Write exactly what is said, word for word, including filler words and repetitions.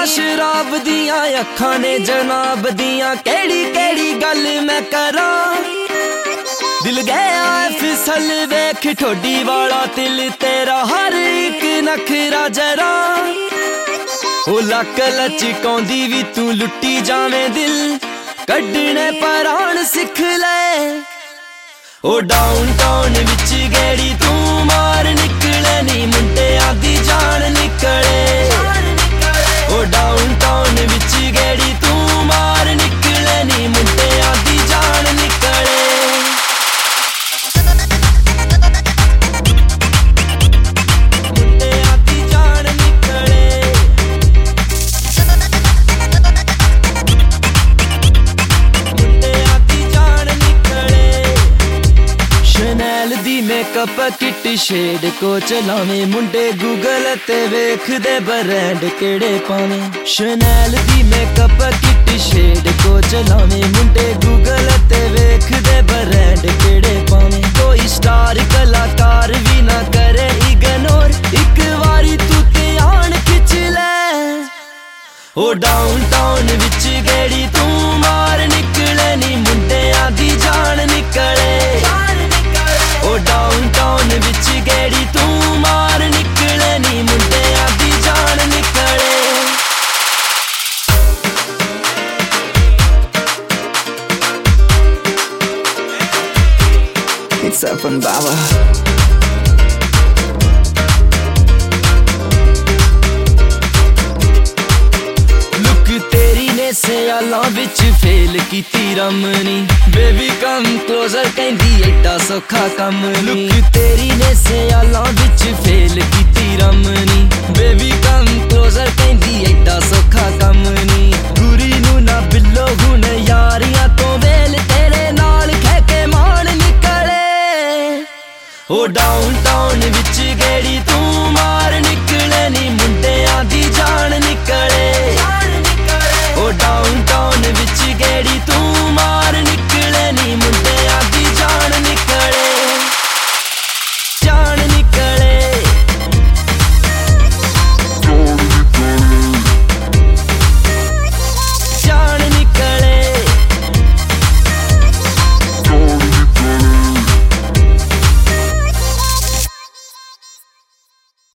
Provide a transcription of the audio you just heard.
शराब दियां अखां ने जनाब दियां केड़ी केड़ी गल मैं करां। दिल गया फिसल वेख ठोडी वाला तिल तेरा हर एक नखरा जरा। ओ लक लचकाउंदी वी तू लुट्टी जावें दिल कड्डने पराण सिख ले। ओ डाउन टाउन विच गेड़ी तू मार निकले नी मुंडियां दी जान निकले। ओ डाउन टाउन विच गेड़ी तू मार निकले नी मुंडियां दी जान निकले। मुंडियां दी जान निकले। मुंडियां दी जान निकले। शनैल दी मेकअप किट शेड को चलावे मुंडे गूगल ते वेखदे ब्रांड केड़े पावे। शनैल दी मेकअप किट शेड को चलावे मुंडे गूगल ते वेखदे ब्रांड केड़े पावे। कोई स्टार कलाकार भी ना करे इग्नोर एक वारी तू ते आन खिच ले। ओ डाउन टाउन विच गेड़ी तू मार निकले नी मुंडियां दी जान निकले। ओ डाउन टाउन विच गेड़ी तू मार निकले नी मुंडियां दी जान निकले। It's up and Baba. तेरी ने सियालां विच फेल कीती रमनी बेबी कम क्लोजर कहंदी एडा सौखा कम नी। तेरी ने सियालां विच फेल कीती रमनी बेबी कम क्लोजर कहंदी एडा सौखा